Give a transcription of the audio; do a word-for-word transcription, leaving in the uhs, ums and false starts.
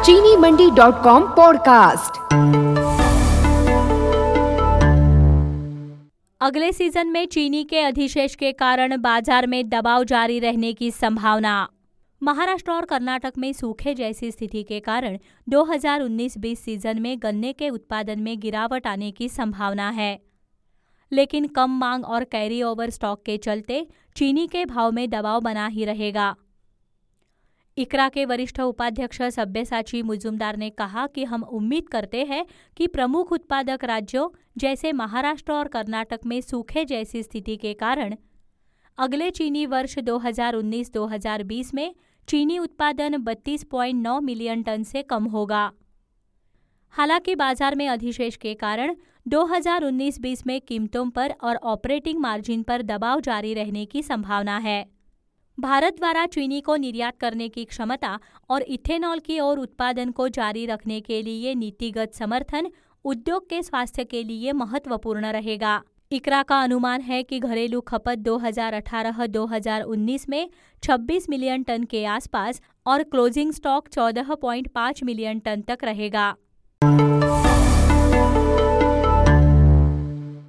चीनी Mandi dot com podcast. अगले season में चीनी के अधिशेष के कारण बाजार में दबाव जारी रहने की संभावना। महाराष्ट्र और कर्नाटक में सूखे जैसी स्थिति के कारण दो हज़ार उन्नीस बीस सीजन में गन्ने के उत्पादन में गिरावट आने की संभावना है, लेकिन कम मांग और कैरी ओवर स्टॉक के चलते चीनी के भाव में दबाव बना ही रहेगा। इक्रा के वरिष्ठ उपाध्यक्ष सब्यसाची मुजुमदार ने कहा कि हम उम्मीद करते हैं कि प्रमुख उत्पादक राज्यों जैसे महाराष्ट्र और कर्नाटक में सूखे जैसी स्थिति के कारण अगले चीनी वर्ष दो हज़ार उन्नीस दो हज़ार बीस में चीनी उत्पादन बत्तीस पॉइंट नौ मिलियन टन से कम होगा। हालांकि बाजार में अधिशेष के कारण दो हज़ार उन्नीस बीस में कीमतों पर और ऑपरेटिंग मार्जिन पर दबाव जारी रहने की संभावना है। भारत द्वारा चीनी को निर्यात करने की क्षमता और इथेनॉल की ओर उत्पादन को जारी रखने के लिए नीतिगत समर्थन उद्योग के स्वास्थ्य के लिए महत्वपूर्ण रहेगा। इक्रा का अनुमान है कि घरेलू खपत दो हज़ार अठारह दो हज़ार उन्नीस में छब्बीस मिलियन टन के आसपास और क्लोजिंग स्टॉक चौदह पॉइंट पाँच मिलियन टन तक रहेगा।